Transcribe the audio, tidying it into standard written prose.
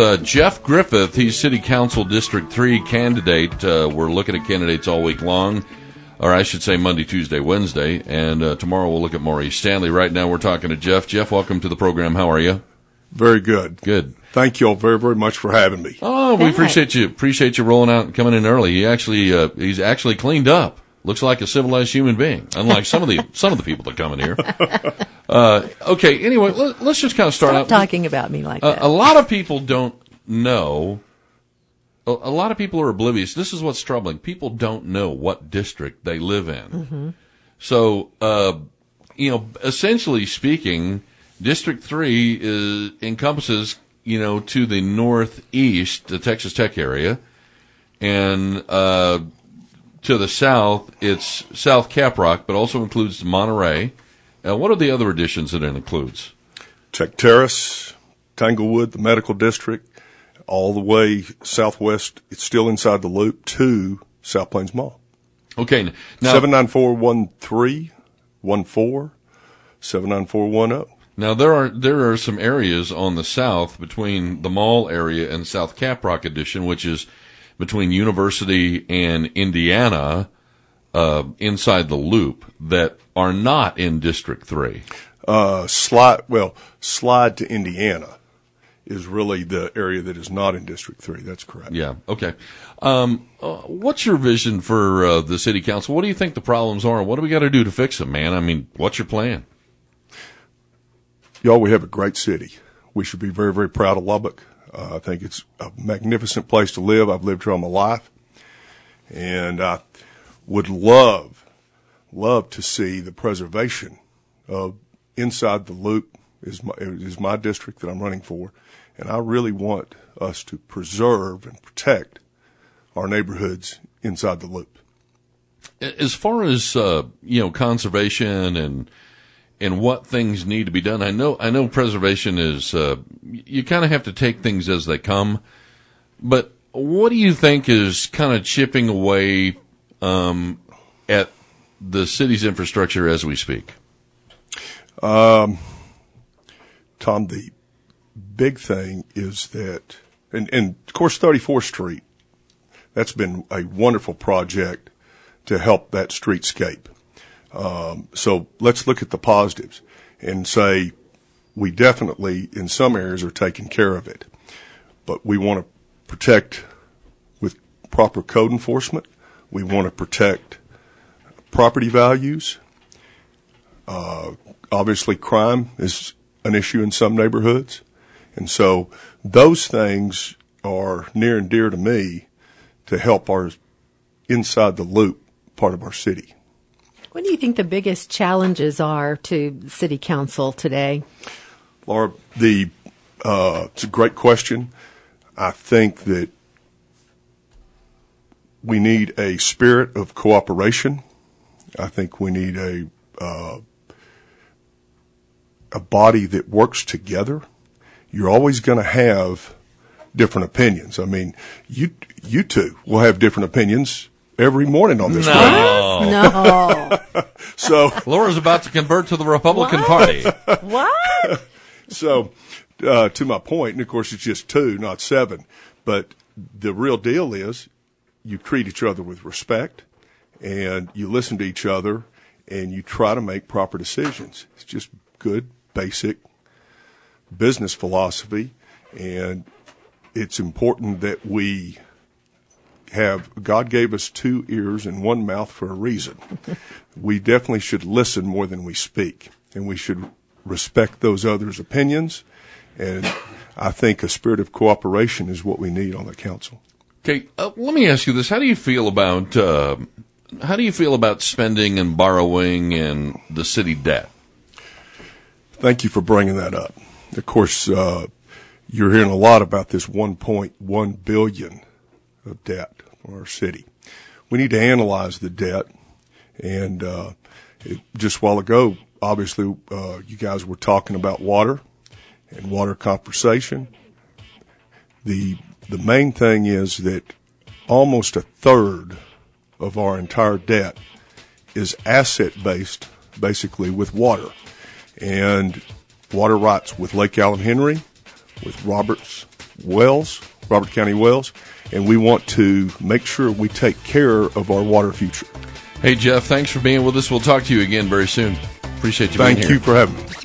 Jeff Griffith. He's City Council District 3 candidate. We're looking at candidates all week long, or I should say Monday, Tuesday, Wednesday, and tomorrow we'll look at Maurice Stanley. Right now we're talking to Jeff. Jeff, welcome to the program. How are you? Very good. Good. Thank you all very, very much for having me. Oh, we appreciate you. Appreciate you rolling out and coming in early. He's actually cleaned up. Looks like a civilized human being, unlike some of the people that come in here. Okay. Anyway, let's just kind of start out. Stop talking about me like that. A lot of people don't know. A lot of people are oblivious. This is what's troubling. People don't know what district they live in. Mm-hmm. So, essentially speaking, District 3 encompasses, to the northeast, the Texas Tech area, and to the south, it's South Caprock, but also includes Monterey. What are the other additions that it includes? Tech Terrace, Tanglewood, the Medical District, all the way southwest. It's still inside the loop to South Plains Mall. Okay. Now 794-1314, 79410. Now there are some areas on the south between the mall area and South Caprock Addition, which is between University and Indiana, inside the loop, that are not in District 3. Slide to Indiana is really the area that is not in District 3. That's correct. Yeah. Okay. What's your vision for the city council? What do you think the problems are? What do we got to do to fix them, man? I mean, what's your plan? Y'all, we have a great city. We should be very, very proud of Lubbock. I think it's a magnificent place to live. I've lived here all my life. And I would love to see the preservation of inside the loop is my district that I'm running for. And I really want us to preserve and protect our neighborhoods inside the loop. As far as, conservation and what things need to be done. I know preservation is, you kind of have to take things as they come, but what do you think is kind of chipping away, at the city's infrastructure as we speak? Tom, the big thing is that, and of course 34th Street, that's been a wonderful project to help that streetscape. So let's look at the positives and say we definitely in some areas are taking care of it, but we want to protect with proper code enforcement. We want to protect property values. Obviously crime is an issue in some neighborhoods. And so those things are near and dear to me to help our inside the loop part of our city. What do you think the biggest challenges are to City Council today? Laura, it's a great question. I think that we need a spirit of cooperation. I think we need a body that works together. You're always going to have different opinions. I mean, you two will have different opinions every morning on this radio. No. So Laura's about to convert to the Republican Party. What? So, to my point, and of course it's just 2, not 7, but the real deal is you treat each other with respect and you listen to each other and you try to make proper decisions. It's just good, basic business philosophy, and it's important that we God gave us 2 ears and 1 mouth for a reason. We definitely should listen more than we speak, and we should respect those others' opinions, and I think a spirit of cooperation is what we need on the council. Okay, let me ask you this. How do you feel about spending and borrowing and the city debt? Thank you for bringing that up. Of course, you're hearing a lot about this $1.1 billion of debt for our city. We need to analyze the debt, and just a while ago, obviously, you guys were talking about water and water conversation. The main thing is that almost 1/3 of our entire debt is asset-based, basically with water, and water rights with Lake Allen Henry, with Roberts wells, Robert County wells, and we want to make sure we take care of our water future. Hey, Jeff, thanks for being with us. We'll talk to you again very soon. Appreciate you being here. Thank you for having me.